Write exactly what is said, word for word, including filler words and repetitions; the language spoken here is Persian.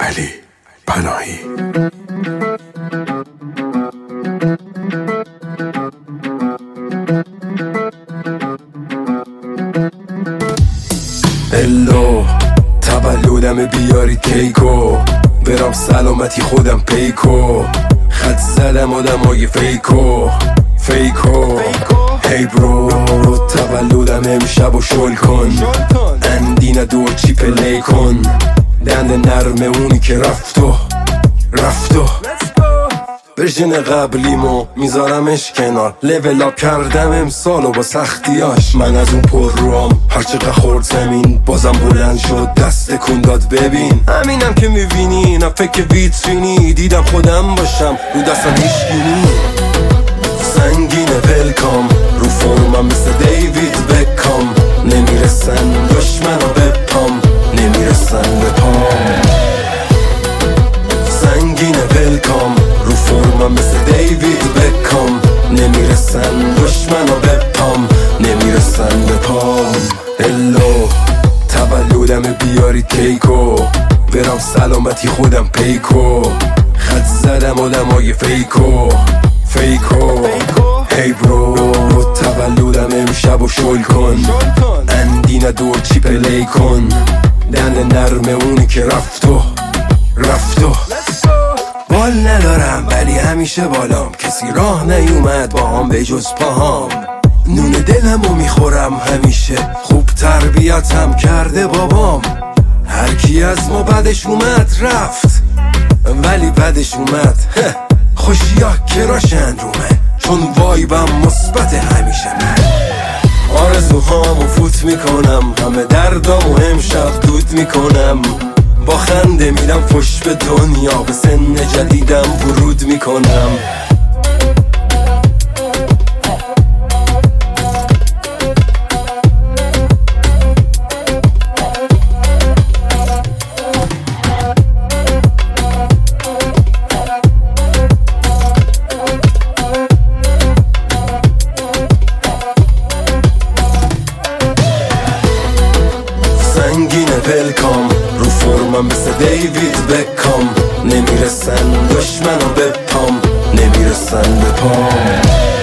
علی پناهی. الو تولدم بیارید کیکو، برام سلامتی خودم پیکو، خط زدم آدمای فیکو فیکو. هی برو تولدم امشب و شل کن، اندینه دور چی پلی کن، دند نرمه اونی که رفتو رفتو. ورژن قبلیمو میذارمش کنار، لیول اپ کردم امسال و با سختیاش. من از اون پر روام هرچقدر خورد زمین بازم بلند شد، دست کن داد ببین. همینم که میبینی نه فکر ویترینی، دیدم خودم باشم رو دستم هیچگینی. سنگینه ولکام رو فرمم مثل دیوید بکام، نمیرسن دشمنو بپام نمیرسن به پام. سنگینه ولکام رو فرمم مثل دیوید بکام، نمیرسن دشمنو بپام نمیرسن به پام. الو تولدم بیارید کیکو، برام سلامتی خودم پیکو، خط زدم آدمای فیکو فیکو. هی برو تولدم امشب و شل کن، اندینه دور چی پلی کن، دند نرمه اونی که رفتو رفتو. بال ندارم ولی همیشه بالام، کسی راه نیومد با هم به جز پاهام. نون دلمو میخورم همیشه، خوب تربیتم کرده بابام. هر کی از ما بدش اومد رفت، ولی بدش اومد خوشیا کراشن رو من، چون وایبم مثبت همیشه. من آرزوهامو فوت میکنم، همه دردامو امشب دود میکنم. با خنده میدم فش به دنیا، به سن جدیدم ورود میکنم. سنگینه ولکام رو فرمم مثل دیوید بکام، نمیرسن دشمنو بپام نمیرسن به پام.